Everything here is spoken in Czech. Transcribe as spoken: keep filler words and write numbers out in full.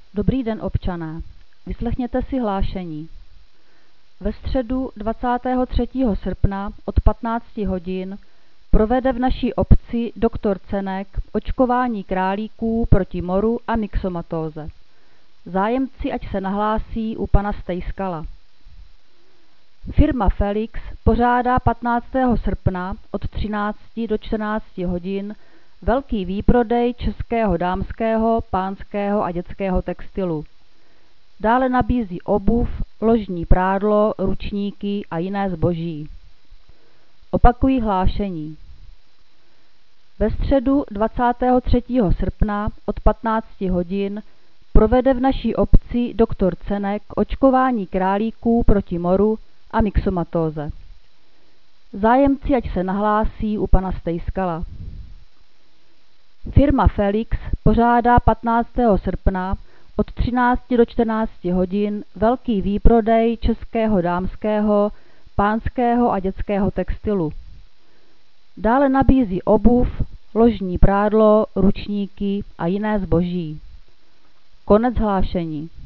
Dobrý den, občané. Vyslechněte si hlášení. Ve středu dvacátého třetího srpna od patnácti hodin provede v naší obci doktor Cenek očkování králíků proti moru a myxomatóze. Zájemci ať se nahlásí u pana Stejskala. Firma Felix pořádá patnáctého srpna od třinácti do čtrnácti hodin velký výprodej českého dámského, pánského a dětského textilu. Dále nabízí obuv, ložní prádlo, ručníky a jiné zboží. Opakují hlášení. Ve středu dvacátého třetího srpna od patnácti hodin provede v naší obci doktor Cenek očkování králíků proti moru a myxomatóze. Zájemci ať se nahlásí u pana Stejskala. Firma Felix pořádá patnáctého srpna od třinácti do čtrnácti hodin velký výprodej českého dámského, pánského a dětského textilu. Dále nabízí obuv, ložní prádlo, ručníky a jiné zboží. Konec hlášení.